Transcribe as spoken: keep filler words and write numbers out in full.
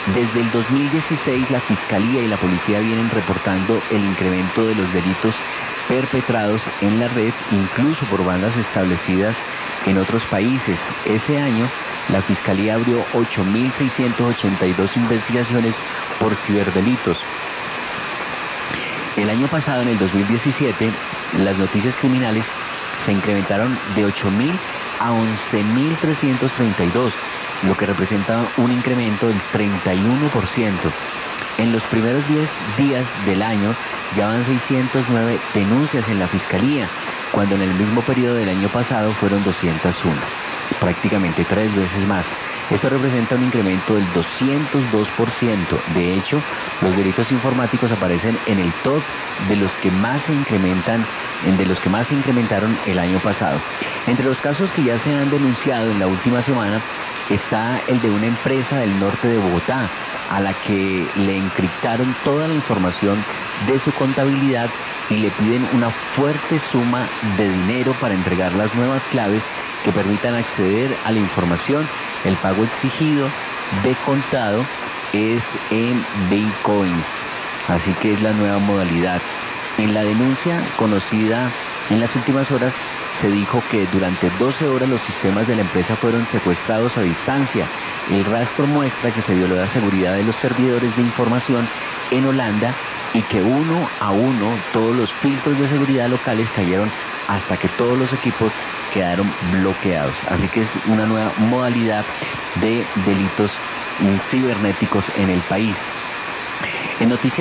Desde el dos mil dieciséis, la Fiscalía y la Policía vienen reportando el incremento de los delitos perpetrados en la red, incluso por bandas establecidas en otros países. Ese año, la Fiscalía abrió ocho mil seiscientas ochenta y dos investigaciones por ciberdelitos. El año pasado, en el dos mil diecisiete, las noticias criminales se incrementaron de ocho mil a once mil trescientos treinta y dos, lo que representa un incremento del treinta y uno por ciento. En los primeros diez días del año ya van seiscientas nueve denuncias en la Fiscalía, cuando en el mismo periodo del año pasado fueron doscientas uno, prácticamente tres veces más. Esto representa un incremento del doscientos dos por ciento. De hecho, los delitos informáticos aparecen en el top de los que más se incrementan, de los que más se incrementaron el año pasado. Entre los casos que ya se han denunciado en la última semana está el de una empresa del norte de Bogotá, a la que le encriptaron toda la información de su contabilidad y le piden una fuerte suma de dinero para entregar las nuevas claves que permitan acceder a la información. El pago exigido de contado es en Bitcoins, así que es la nueva modalidad. En la denuncia conocida en las últimas horas se dijo que durante doce horas los sistemas de la empresa fueron secuestrados a distancia. El rastro muestra que se violó la seguridad de los servidores de información en Holanda y que uno a uno todos los filtros de seguridad locales cayeron hasta que todos los equipos quedaron bloqueados. Así que es una nueva modalidad de delitos cibernéticos en el país. En noticias